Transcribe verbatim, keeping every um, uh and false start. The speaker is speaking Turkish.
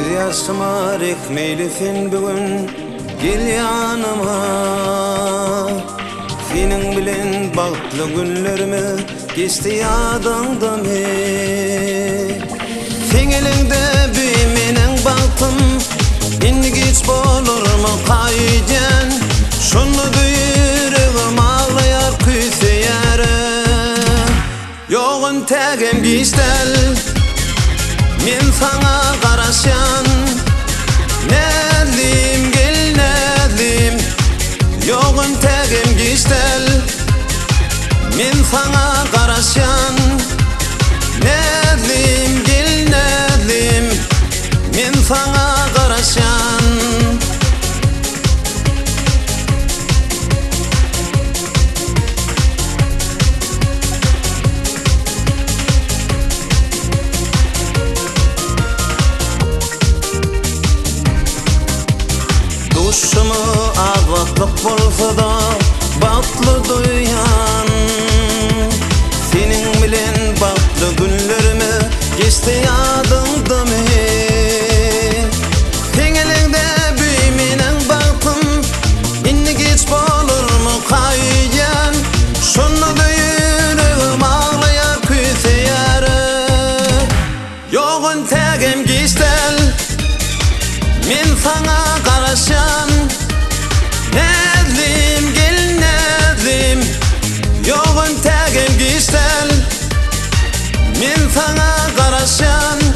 yaşıma rekmeylisin bugün gel yanıma. Senin bilen bağıtlı günlerimi geçti yadından hep. Sen elinde büyümenen bağıtım indi geç bolur mu kayıcan. Şunu duyurum ağlayar küseyere. Yoğun tegem geçtel men sana karışan. Nedim gel nedim yoğun tegem geçtel men sana karışan. Nedim gel nedim men sana karışan. Duşumu ağlatlık bolsa da batlı duyan. Senin bilen batlı günlerimi geçti yadımdan hep. Sen elinde büyümenen baktım indi geç bolur mu kayıyan. Şunu duyurum ağlayar küseyere. Yoğun tegem geçtel men sana karışan. Nedim gel nedim yoğun tegem geçtel men sana karışan.